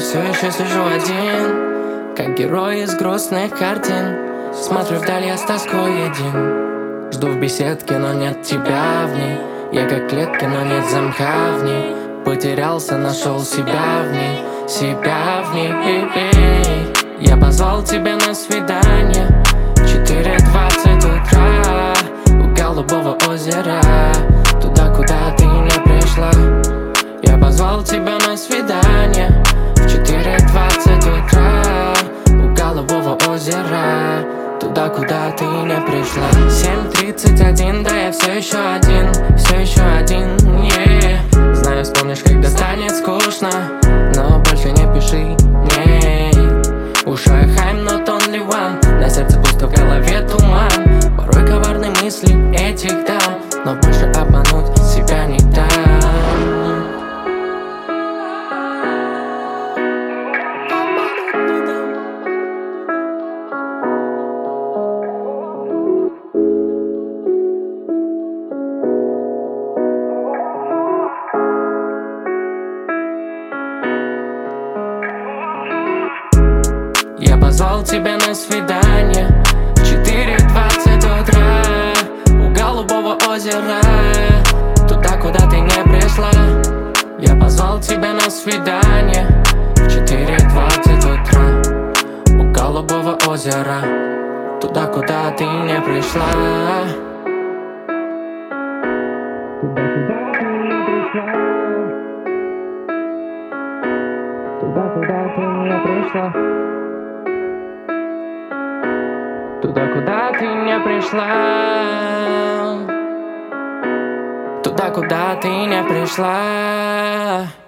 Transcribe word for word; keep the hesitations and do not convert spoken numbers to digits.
все еще сижу один, как герой из грустных картин. Смотрю вдаль, я с тоской един. Жду в беседке, но нет тебя в ней. Я как клетка, но нет замка в ней. Потерялся, нашел себя в ней, себя в ней. Я позвал тебя на свидание в четыре двадцать утра у голубого озера, туда, куда ты не пришла. Я позвал тебя на свидание в четыре двадцать утра у голубого озера, туда, куда ты не пришла. Семь тридцать один, да я все еще один, все еще один, yeah. Знаю, вспомнишь, когда станет скучно, но больше не пиши, не. Уши хайм, not only one. На сердце пусто, в голове туман. Порой коварны мысли этих дам, но больше обмануть себя не дам. Я позвал тебя на свидание в четыре двадцать утра у голубого озера, туда, куда ты не пришла. Я позвал тебя на свидание в четыре двадцать утра у голубого озера, туда, куда ты не пришла. Туда, куда ты не пришла. Туда, куда ты не пришла. Туда, куда ты не пришла.